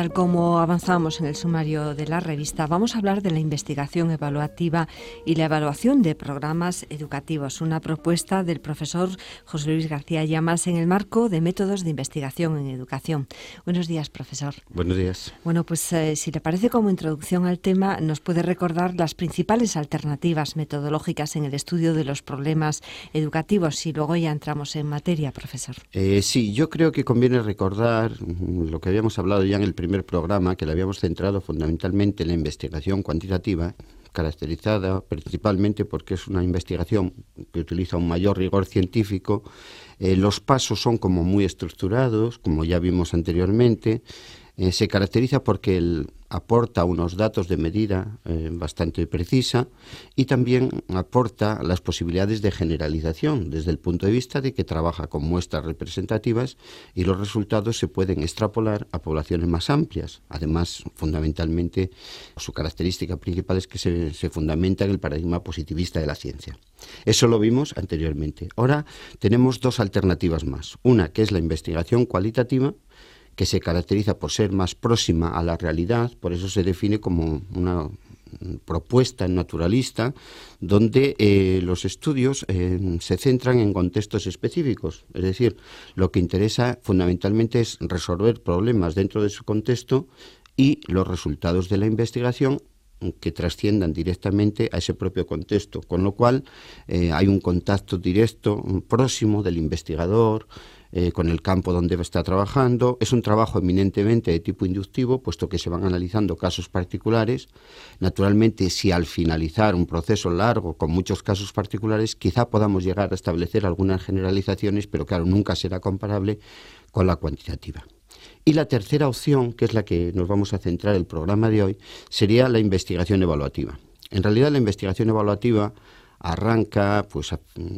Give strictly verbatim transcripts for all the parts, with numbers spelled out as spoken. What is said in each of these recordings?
Tal como avanzamos en el sumario de la revista, vamos a hablar de la investigación evaluativa y la evaluación de programas educativos, una propuesta del profesor José Luis García Llamas en el marco de métodos de investigación en educación. Buenos días, profesor. Buenos días. Bueno, pues eh, si le parece, como introducción al tema, nos puede recordar las principales alternativas metodológicas en el estudio de los problemas educativos y luego ya entramos en materia, profesor. Eh, sí, yo creo que conviene recordar lo que habíamos hablado ya en el primer programa, que le habíamos centrado fundamentalmente en la investigación cuantitativa, caracterizada principalmente porque es una investigación que utiliza un mayor rigor científico. Eh, los pasos son como muy estructurados, como ya vimos anteriormente. Eh, se caracteriza porque el, aporta unos datos de medida eh, bastante precisa y también aporta las posibilidades de generalización desde el punto de vista de que trabaja con muestras representativas y los resultados se pueden extrapolar a poblaciones más amplias. Además, fundamentalmente, su característica principal es que se, se fundamenta en el paradigma positivista de la ciencia. Eso lo vimos anteriormente. Ahora tenemos dos alternativas más. Una que es la investigación cualitativa, que se caracteriza por ser más próxima a la realidad, por eso se define como una propuesta naturalista, donde eh, los estudios eh, se centran en contextos específicos. Es decir, lo que interesa fundamentalmente es resolver problemas dentro de su contexto y los resultados de la investigación que trasciendan directamente a ese propio contexto, con lo cual eh, hay un contacto directo, próximo del investigador, Eh, con el campo donde está trabajando. Es un trabajo eminentemente de tipo inductivo, puesto que se van analizando casos particulares. Naturalmente, si al finalizar un proceso largo con muchos casos particulares, quizá podamos llegar a establecer algunas generalizaciones, pero claro, nunca será comparable con la cuantitativa. Y la tercera opción, que es la que nos vamos a centrar el programa de hoy, sería la investigación evaluativa. En realidad, la investigación evaluativa arranca pues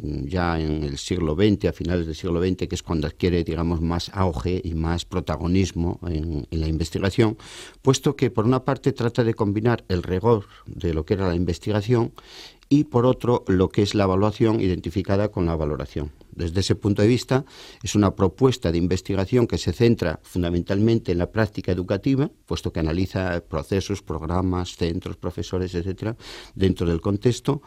ya en el siglo veinte, a finales del siglo veinte, que es cuando adquiere, digamos, más auge y más protagonismo en, en la investigación, puesto que por una parte trata de combinar el rigor de lo que era la investigación y por otro lo que es la evaluación identificada con la valoración. Desde ese punto de vista es una propuesta de investigación que se centra fundamentalmente en la práctica educativa, puesto que analiza procesos, programas, centros, profesores, etcétera, dentro del contexto.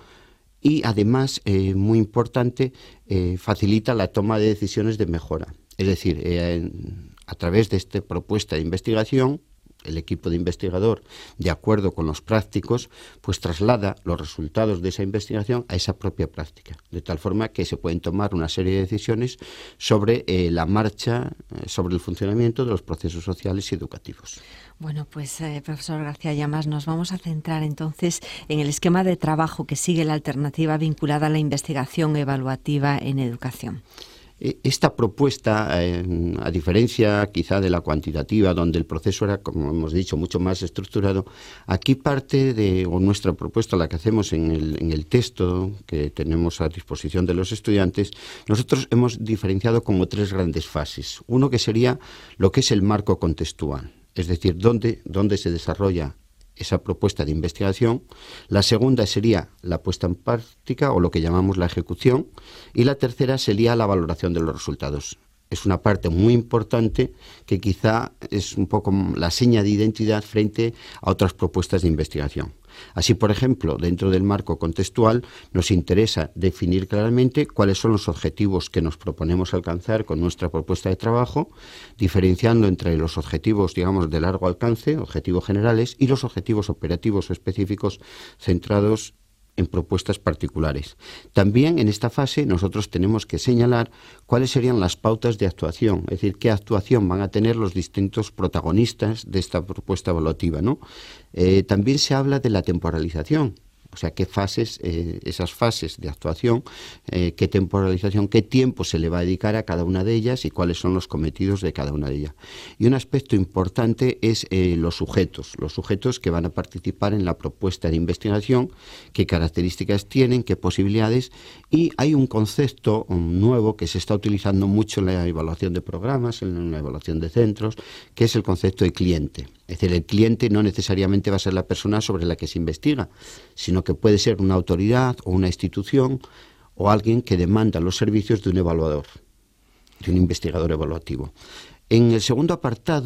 Y además, eh, muy importante, eh, facilita la toma de decisiones de mejora. Es decir, eh, a través de esta propuesta de investigación, el equipo de investigador, de acuerdo con los prácticos, pues traslada los resultados de esa investigación a esa propia práctica, de tal forma que se pueden tomar una serie de decisiones sobre eh, la marcha, eh, sobre el funcionamiento de los procesos sociales y educativos. Bueno, pues eh, profesor García Llamas, nos vamos a centrar entonces en el esquema de trabajo que sigue la alternativa vinculada a la investigación evaluativa en educación. Esta propuesta, eh, a diferencia quizá de la cuantitativa, donde el proceso era, como hemos dicho, mucho más estructurado, aquí parte de o nuestra propuesta, la que hacemos en el, en el texto que tenemos a disposición de los estudiantes, nosotros hemos diferenciado como tres grandes fases. Uno que sería lo que es el marco contextual, es decir, dónde, dónde se desarrolla esa propuesta de investigación. La segunda sería la puesta en práctica o lo que llamamos la ejecución, y la tercera sería la valoración de los resultados. Es una parte muy importante que quizá es un poco la seña de identidad frente a otras propuestas de investigación. Así, por ejemplo, dentro del marco contextual nos interesa definir claramente cuáles son los objetivos que nos proponemos alcanzar con nuestra propuesta de trabajo, diferenciando entre los objetivos, digamos, de largo alcance, objetivos generales, y los objetivos operativos o específicos centrados en propuestas particulares. También en esta fase nosotros tenemos que señalar cuáles serían las pautas de actuación, es decir, qué actuación van a tener los distintos protagonistas de esta propuesta evaluativa, ¿no? Eh, también se habla de la temporalización. O sea, qué fases, eh, esas fases de actuación, eh, qué temporalización, qué tiempo se le va a dedicar a cada una de ellas y cuáles son los cometidos de cada una de ellas. Y un aspecto importante es eh, los sujetos, los sujetos que van a participar en la propuesta de investigación, qué características tienen, qué posibilidades. Y hay un concepto un nuevo que se está utilizando mucho en la evaluación de programas, en la evaluación de centros, que es el concepto de cliente. Es decir, el cliente no necesariamente va a ser la persona sobre la que se investiga, sino que puede ser una autoridad o una institución o alguien que demanda los servicios de un evaluador, de un investigador evaluativo. En el segundo apartado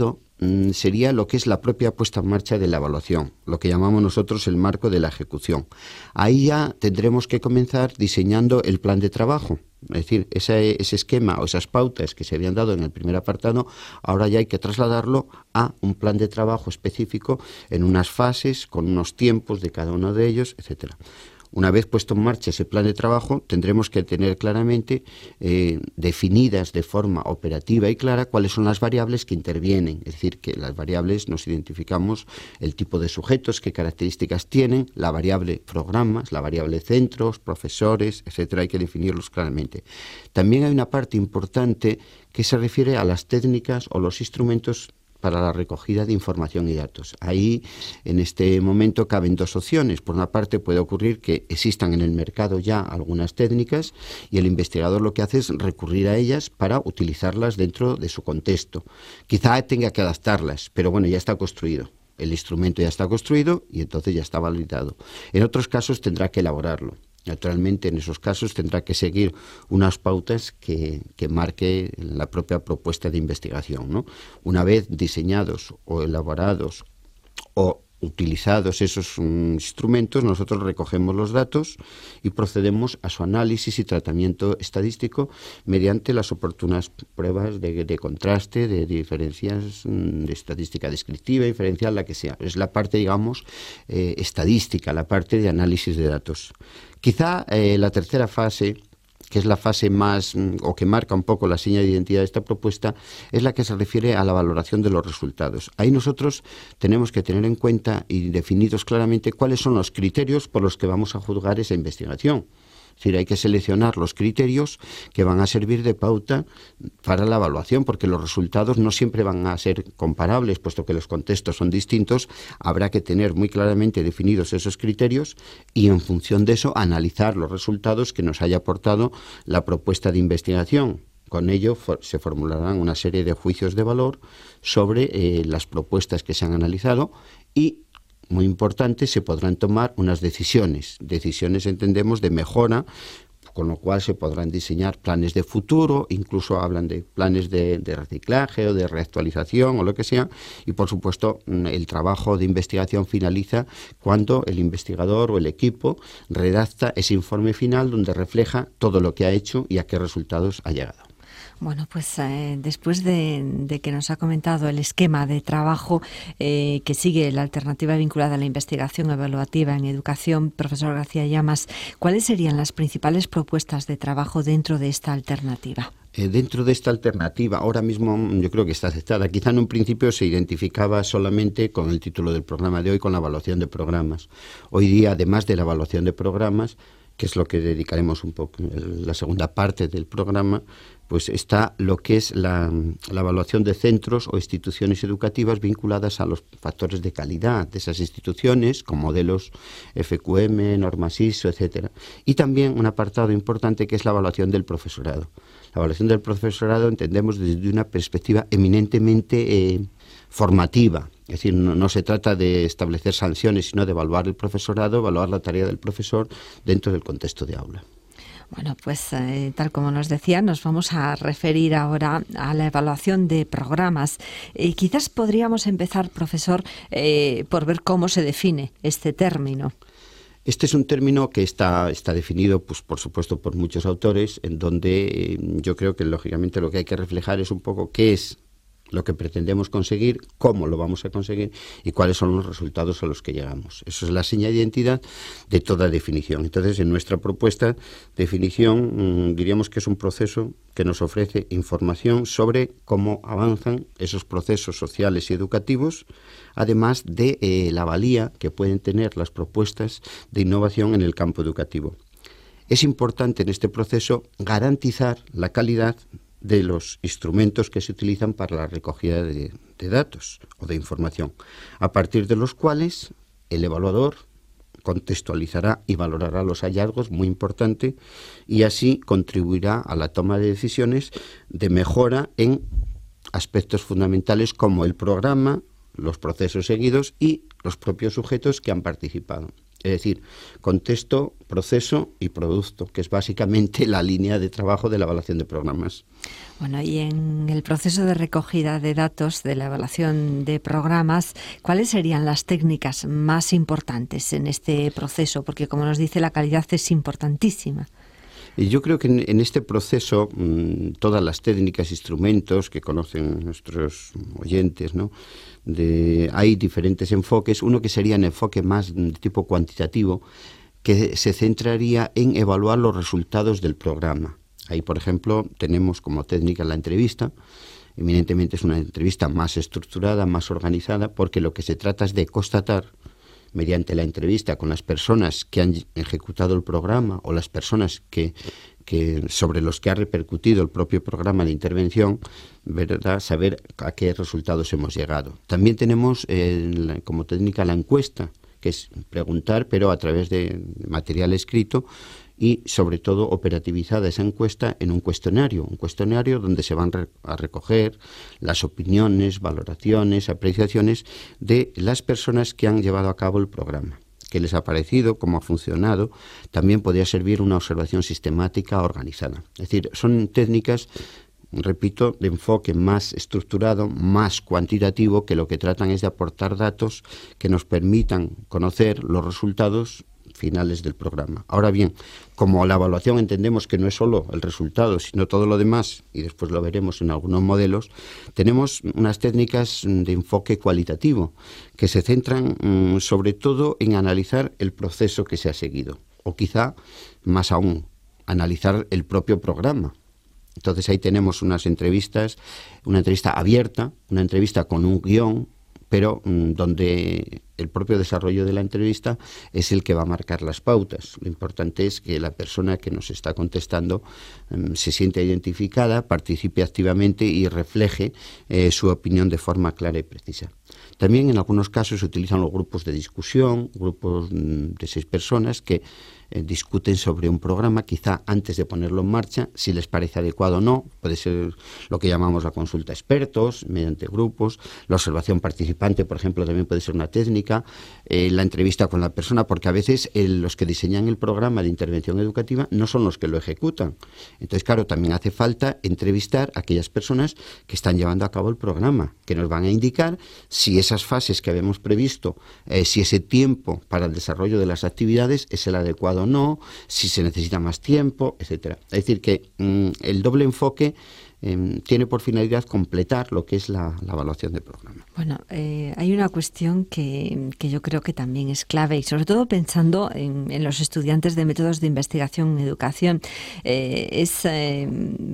mmm, sería lo que es la propia puesta en marcha de la evaluación, lo que llamamos nosotros el marco de la ejecución. Ahí ya tendremos que comenzar diseñando el plan de trabajo. Es decir, ese, ese esquema o esas pautas que se habían dado en el primer apartado, ahora ya hay que trasladarlo a un plan de trabajo específico en unas fases, con unos tiempos de cada uno de ellos, etcétera. Una vez puesto en marcha ese plan de trabajo, tendremos que tener claramente eh, definidas de forma operativa y clara cuáles son las variables que intervienen. Es decir, que las variables nos identificamos el tipo de sujetos, qué características tienen, la variable programas, la variable centros, profesores, etcétera. Hay que definirlos claramente. También hay una parte importante que se refiere a las técnicas o los instrumentos para la recogida de información y datos. Ahí, en este momento, caben dos opciones. Por una parte, puede ocurrir que existan en el mercado ya algunas técnicas y el investigador lo que hace es recurrir a ellas para utilizarlas dentro de su contexto. Quizá tenga que adaptarlas, pero bueno, ya está construido. El instrumento ya está construido y entonces ya está validado. En otros casos tendrá que elaborarlo. Naturalmente, en esos casos tendrá que seguir unas pautas que, que marque la propia propuesta de investigación, ¿no? Una vez diseñados o elaborados o utilizados esos um, instrumentos, nosotros recogemos los datos y procedemos a su análisis y tratamiento estadístico mediante las oportunas pruebas de, de contraste, de diferencias, um, de estadística descriptiva, diferencial, la que sea. Es la parte, digamos, eh, estadística, la parte de análisis de datos. Quizá eh, la tercera fase, que es la fase más, o que marca un poco la seña de identidad de esta propuesta, es la que se refiere a la valoración de los resultados. Ahí nosotros tenemos que tener en cuenta y definidos claramente cuáles son los criterios por los que vamos a juzgar esa investigación. Es decir, hay que seleccionar los criterios que van a servir de pauta para la evaluación, porque los resultados no siempre van a ser comparables, puesto que los contextos son distintos. Habrá que tener muy claramente definidos esos criterios y, en función de eso, analizar los resultados que nos haya aportado la propuesta de investigación. Con ello for- se formularán una serie de juicios de valor sobre eh, las propuestas que se han analizado y, muy importante, se podrán tomar unas decisiones. Decisiones, entendemos, de mejora, con lo cual se podrán diseñar planes de futuro, incluso hablan de planes de, de reciclaje o de reactualización o lo que sea, y por supuesto el trabajo de investigación finaliza cuando el investigador o el equipo redacta ese informe final donde refleja todo lo que ha hecho y a qué resultados ha llegado. Bueno, pues eh, después de, de que nos ha comentado el esquema de trabajo eh, que sigue la alternativa vinculada a la investigación evaluativa en educación, profesor García Llamas, ¿cuáles serían las principales propuestas de trabajo dentro de esta alternativa? Eh, dentro de esta alternativa, ahora mismo yo creo que está aceptada. Quizá en un principio se identificaba solamente con el título del programa de hoy, con la evaluación de programas. Hoy día, además de la evaluación de programas, que es lo que dedicaremos un poco la segunda parte del programa, pues está lo que es la, la evaluación de centros o instituciones educativas vinculadas a los factores de calidad de esas instituciones, con modelos F Q M, normas I S O, etcétera. Y también un apartado importante que es la evaluación del profesorado. La evaluación del profesorado entendemos desde una perspectiva eminentemente eh, formativa. Es decir, no, no se trata de establecer sanciones, sino de evaluar el profesorado, evaluar la tarea del profesor dentro del contexto de aula. Bueno, pues eh, tal como nos decía, nos vamos a referir ahora a la evaluación de programas. Eh, quizás podríamos empezar, profesor, eh, por ver cómo se define este término. Este es un término que está, está definido, pues, por supuesto, por muchos autores, en donde eh, yo creo que, lógicamente, lo que hay que reflejar es un poco qué es lo que pretendemos conseguir, cómo lo vamos a conseguir y cuáles son los resultados a los que llegamos. Eso es la seña de identidad de toda definición. Entonces, en nuestra propuesta, definición, mmm, diríamos que es un proceso que nos ofrece información sobre cómo avanzan esos procesos sociales y educativos, además de eh, la valía que pueden tener las propuestas de innovación en el campo educativo. Es importante en este proceso garantizar la calidad de los instrumentos que se utilizan para la recogida de, de datos o de información, a partir de los cuales el evaluador contextualizará y valorará los hallazgos, muy importante, y así contribuirá a la toma de decisiones de mejora en aspectos fundamentales como el programa, los procesos seguidos y los propios sujetos que han participado. Es decir, contexto, proceso y producto, que es básicamente la línea de trabajo de la evaluación de programas. Bueno, y en el proceso de recogida de datos de la evaluación de programas, ¿cuáles serían las técnicas más importantes en este proceso? Porque, como nos dice, la calidad es importantísima. Y yo creo que en, en este proceso mmm, todas las técnicas, instrumentos que conocen nuestros oyentes, ¿no? De, hay diferentes enfoques. Uno que sería un enfoque más de tipo cuantitativo, que se centraría en evaluar los resultados del programa. Ahí, por ejemplo, tenemos como técnica la entrevista. Eminentemente es una entrevista más estructurada, más organizada, porque lo que se trata es de constatar, mediante la entrevista con las personas que han ejecutado el programa o las personas que, que sobre los que ha repercutido el propio programa de intervención, ¿verdad?, saber a qué resultados hemos llegado. También tenemos eh, como técnica la encuesta, que es preguntar, pero a través de material escrito, y sobre todo operativizada esa encuesta en un cuestionario, un cuestionario donde se van a recoger las opiniones, valoraciones, apreciaciones de las personas que han llevado a cabo el programa. ¿Qué les ha parecido? ¿Cómo ha funcionado? También podría servir una observación sistemática organizada. Es decir, son técnicas, repito, de enfoque más estructurado, más cuantitativo, que lo que tratan es de aportar datos que nos permitan conocer los resultados finales del programa. Ahora bien, como la evaluación entendemos que no es solo el resultado, sino todo lo demás, y después lo veremos en algunos modelos, tenemos unas técnicas de enfoque cualitativo que se centran mmm, sobre todo en analizar el proceso que se ha seguido, o quizá más aún, analizar el propio programa. Entonces ahí tenemos unas entrevistas, una entrevista abierta, una entrevista con un guión, pero mmm, donde el propio desarrollo de la entrevista es el que va a marcar las pautas. Lo importante es que la persona que nos está contestando mmm, se sienta identificada, participe activamente y refleje eh, su opinión de forma clara y precisa. También en algunos casos se utilizan los grupos de discusión, grupos mmm, de seis personas que eh, discuten sobre un programa, quizá antes de ponerlo en marcha, si les parece adecuado o no. Puede ser lo que llamamos la consulta a expertos, mediante grupos. La observación participante, por ejemplo, también puede ser una técnica. Eh, la entrevista con la persona, porque a veces eh, los que diseñan el programa de intervención educativa no son los que lo ejecutan. Entonces, claro, también hace falta entrevistar a aquellas personas que están llevando a cabo el programa, que nos van a indicar si esas fases que habíamos previsto, eh, si ese tiempo para el desarrollo de las actividades es el adecuado o no, si se necesita más tiempo, etcétera. Es decir, que mmm, el doble enfoque eh, tiene por finalidad completar lo que es la, la evaluación de programa. Bueno, eh, hay una cuestión que, que yo creo que también es clave, y sobre todo pensando en, en los estudiantes de métodos de investigación en educación, eh, es eh,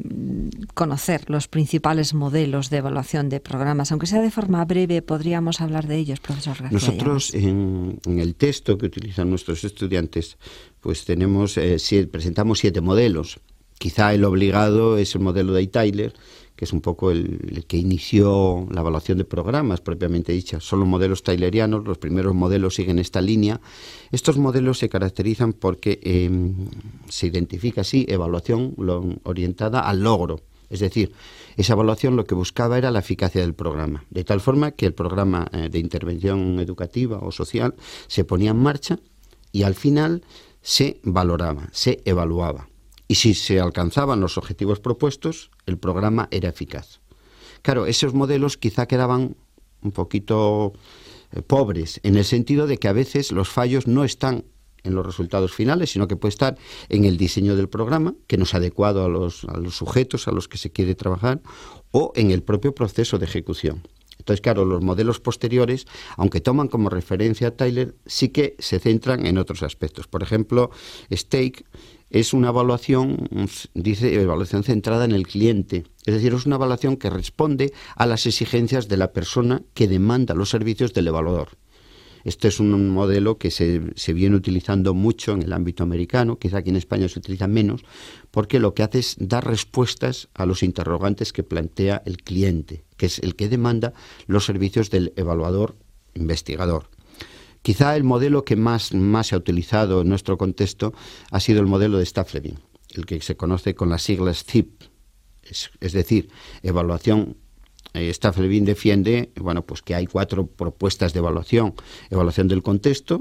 conocer los principales modelos de evaluación de programas. Aunque sea de forma breve, podríamos hablar de ellos, profesor García. Nosotros en, en el texto que utilizan nuestros estudiantes, pues tenemos eh, siete, presentamos siete modelos. Quizá el obligado es el modelo de Tyler, que es un poco el, el que inició la evaluación de programas propiamente dicha. Son los modelos taylerianos, los primeros modelos siguen esta línea. Estos modelos se caracterizan porque eh, se identifica así evaluación lo, orientada al logro. Es decir, esa evaluación lo que buscaba era la eficacia del programa, de tal forma que el programa eh, de intervención educativa o social se ponía en marcha y al final se valoraba, se evaluaba. Y si se alcanzaban los objetivos propuestos, el programa era eficaz. Claro, esos modelos quizá quedaban un poquito eh, pobres, en el sentido de que a veces los fallos no están en los resultados finales, sino que puede estar en el diseño del programa, que no es adecuado a los, a los sujetos a los que se quiere trabajar, o en el propio proceso de ejecución. Entonces, claro, los modelos posteriores, aunque toman como referencia a Tyler, sí que se centran en otros aspectos. Por ejemplo, Stake es una evaluación, dice, evaluación centrada en el cliente. Es decir, es una evaluación que responde a las exigencias de la persona que demanda los servicios del evaluador. Este es un modelo que se, se viene utilizando mucho en el ámbito americano, quizá aquí en España se utiliza menos, porque lo que hace es dar respuestas a los interrogantes que plantea el cliente, que es el que demanda los servicios del evaluador investigador. Quizá el modelo que más, más se ha utilizado en nuestro contexto ha sido el modelo de Staff-Levin, el que se conoce con las siglas C I P, es, es decir, evaluación. Eh, Staff-Levin defiende, bueno, pues que hay cuatro propuestas de evaluación: evaluación del contexto,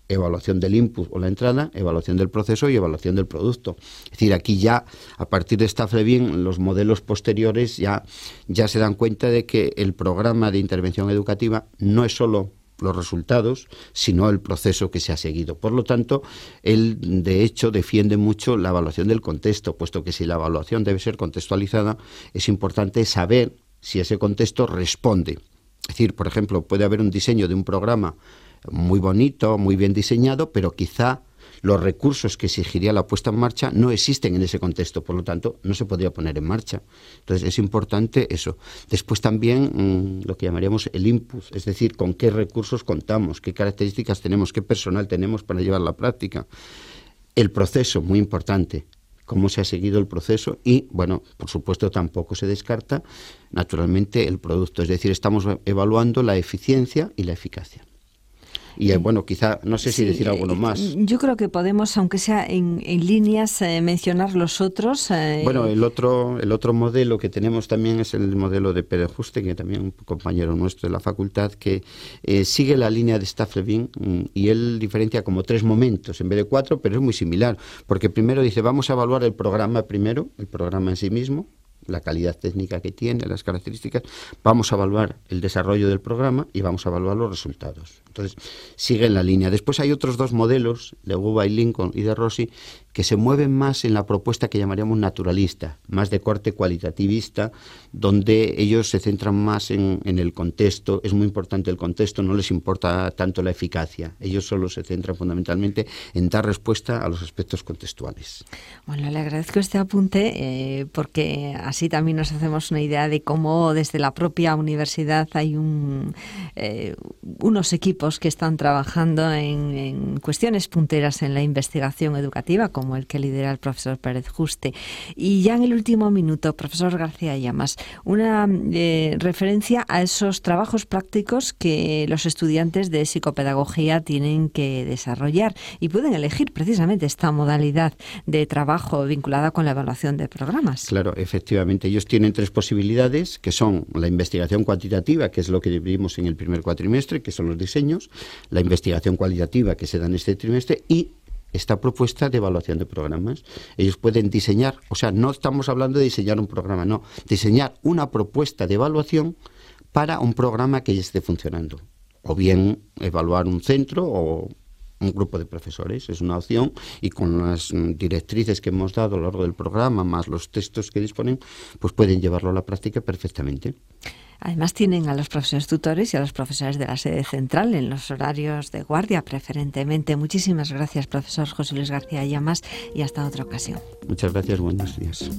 evaluación del input o la entrada, evaluación del proceso y evaluación del producto. Es decir, aquí ya, a partir de Staff Levin, los modelos posteriores ya, ya se dan cuenta de que el programa de intervención educativa no es solo los resultados, sino el proceso que se ha seguido. Por lo tanto, él, de hecho, defiende mucho la evaluación del contexto, puesto que si la evaluación debe ser contextualizada, es importante saber si ese contexto responde. Es decir, por ejemplo, puede haber un diseño de un programa muy bonito, muy bien diseñado, pero quizá los recursos que exigiría la puesta en marcha no existen en ese contexto, por lo tanto, no se podría poner en marcha. Entonces, es importante eso. Después también mmm, lo que llamaríamos el input, es decir, con qué recursos contamos, qué características tenemos, qué personal tenemos para llevar la práctica. El proceso, muy importante, cómo se ha seguido el proceso y, bueno, por supuesto, tampoco se descarta, naturalmente, el producto. Es decir, estamos evaluando la eficiencia y la eficacia. Y eh, bueno, quizá, no sé si sí, decir alguno más. Yo creo que podemos, aunque sea en, en líneas, eh, mencionar los otros. Eh, bueno, el otro el otro modelo que tenemos también es el modelo de Pérez Juste, que también un compañero nuestro de la facultad, que eh, sigue la línea de Staff Levin y él diferencia como tres momentos en vez de cuatro, pero es muy similar. Porque primero dice, vamos a evaluar el programa primero, el programa en sí mismo, la calidad técnica que tiene, las características, vamos a evaluar el desarrollo del programa y vamos a evaluar los resultados. Entonces, sigue en la línea. Después hay otros dos modelos, de Guba y Lincoln y de Rossi, que se mueven más en la propuesta que llamaríamos naturalista, más de corte cualitativista, donde ellos se centran más en, en el contexto. Es muy importante el contexto, no les importa tanto la eficacia. Ellos solo se centran fundamentalmente en dar respuesta a los aspectos contextuales. Bueno, le agradezco este apunte eh, porque así también nos hacemos una idea de cómo desde la propia universidad hay un, eh, unos equipos que están trabajando en, en cuestiones punteras en la investigación educativa, como el que lidera el profesor Pérez Juste. Y ya en el último minuto, profesor García Llamas, una eh, referencia a esos trabajos prácticos que los estudiantes de psicopedagogía tienen que desarrollar y pueden elegir precisamente esta modalidad de trabajo vinculada con la evaluación de programas. Claro, efectivamente. Ellos tienen tres posibilidades, que son la investigación cuantitativa, que es lo que vimos en el primer cuatrimestre, que son los diseños, la investigación cualitativa que se da en este trimestre y esta propuesta de evaluación de programas. Ellos pueden diseñar, o sea, no estamos hablando de diseñar un programa, no, diseñar una propuesta de evaluación para un programa que ya esté funcionando. O bien evaluar un centro o un grupo de profesores, es una opción, y con las directrices que hemos dado a lo largo del programa, más los textos que disponen, pues pueden llevarlo a la práctica perfectamente. Además tienen a los profesores tutores y a los profesores de la sede central en los horarios de guardia preferentemente. Muchísimas gracias, profesor José Luis García Llamas, y hasta otra ocasión. Muchas gracias, buenos días.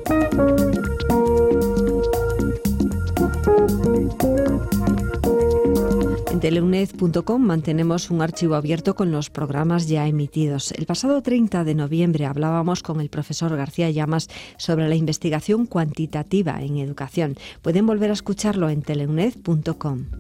En teleuned punto com mantenemos un archivo abierto con los programas ya emitidos. El pasado treinta de noviembre hablábamos con el profesor García Llamas sobre la investigación cuantitativa en educación. Pueden volver a escucharlo en teleuned punto com.